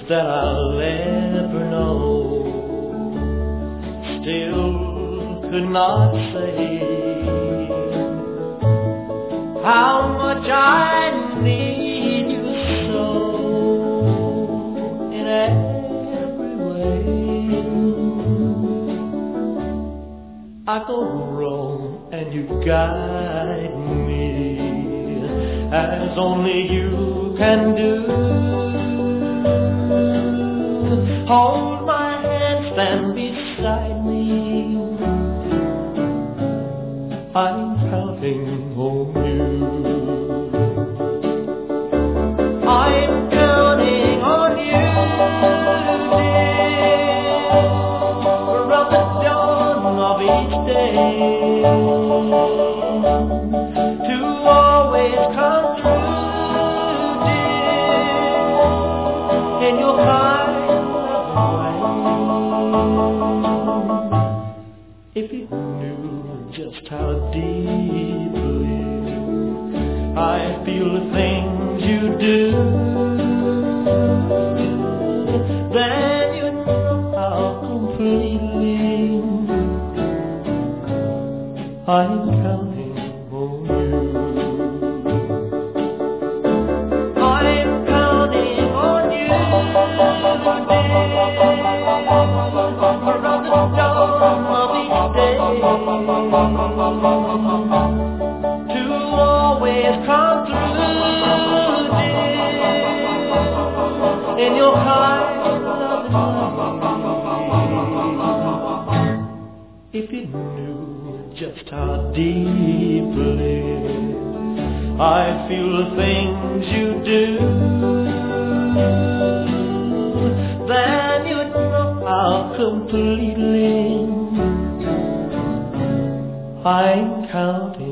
that I'll ever know. Still could not say how much I need you so in every way. I go wrong and you guide me as only you can do. Hold my hand, stand beside me. I'm counting on you. I'm counting on you, dear, from the dawn of each day to always come through, dear, in your kind of way. If you knew just how deeply I feel the things you do, then you'd know how completely I'm counting on you. I'm counting on you, dear, around the dawn of each day to always come through, dear, in your kind of way. If you knew just how deeply I feel the things you do, then you'd know how completely I'm counting